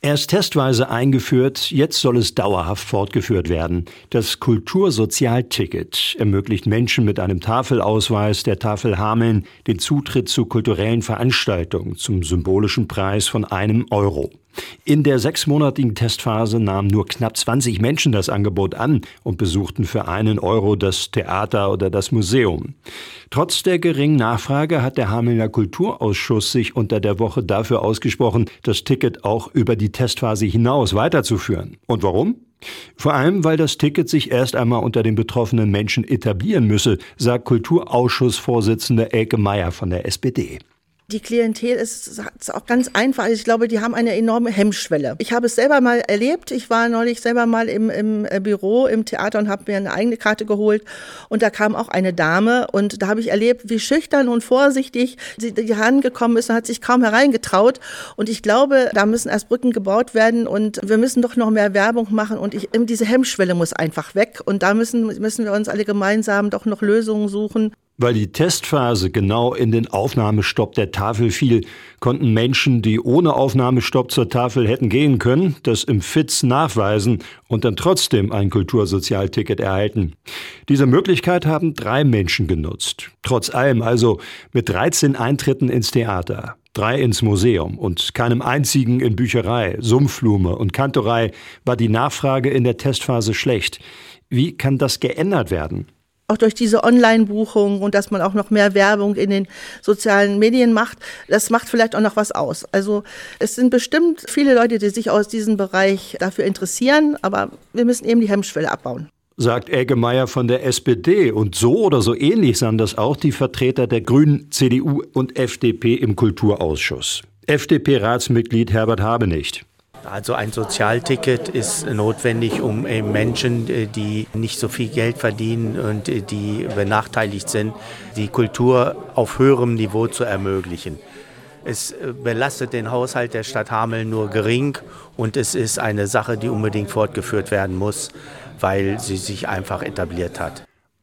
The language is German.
Erst testweise eingeführt, jetzt soll es dauerhaft fortgeführt werden. Das Kultursozialticket ermöglicht Menschen mit einem Tafelausweis der Tafel Hameln den Zutritt zu kulturellen Veranstaltungen zum symbolischen Preis von €1. In der 6-monatigen Testphase nahmen nur knapp 20 Menschen das Angebot an und besuchten für €1 das Theater oder das Museum. Trotz der geringen Nachfrage hat der Hamelner Kulturausschuss sich unter der Woche dafür ausgesprochen, das Ticket auch über die Testphase hinaus weiterzuführen. Und warum? Vor allem, weil das Ticket sich erst einmal unter den betroffenen Menschen etablieren müsse, sagt Kulturausschussvorsitzende Elke Meyer von der SPD. Die Klientel ist auch ganz einfach. Ich glaube, die haben eine enorme Hemmschwelle. Ich habe es selber mal erlebt. Ich war neulich selber mal im Büro, im Theater und habe mir eine eigene Karte geholt. Und da kam auch eine Dame und da habe ich erlebt, wie schüchtern und vorsichtig sie herangekommen ist und hat sich kaum hereingetraut. Und ich glaube, da müssen erst Brücken gebaut werden und wir müssen doch noch mehr Werbung machen. Und diese Hemmschwelle muss einfach weg. Und da müssen wir uns alle gemeinsam doch noch Lösungen suchen. Weil die Testphase genau in den Aufnahmestopp der Tafel fiel, konnten Menschen, die ohne Aufnahmestopp zur Tafel hätten gehen können, das im FIZ nachweisen und dann trotzdem ein Kultursozialticket erhalten. Diese Möglichkeit haben 3 Menschen genutzt. Trotz allem also mit 13 Eintritten ins Theater, 3 ins Museum und keinem einzigen in Bücherei, Sumpfblume und Kantorei war die Nachfrage in der Testphase schlecht. Wie kann das geändert werden? Auch durch diese Online-Buchung und dass man auch noch mehr Werbung in den sozialen Medien macht, das macht vielleicht auch noch was aus. Also es sind bestimmt viele Leute, die sich aus diesem Bereich dafür interessieren, aber wir müssen eben die Hemmschwelle abbauen. Sagt Elke Meyer von der SPD. Und so oder so ähnlich sahen das auch die Vertreter der Grünen, CDU und FDP im Kulturausschuss. FDP-Ratsmitglied Herbert Habenicht. Also ein Sozialticket ist notwendig, um Menschen, die nicht so viel Geld verdienen und die benachteiligt sind, die Kultur auf höherem Niveau zu ermöglichen. Es belastet den Haushalt der Stadt Hameln nur gering und es ist eine Sache, die unbedingt fortgeführt werden muss, weil sie sich einfach etabliert hat.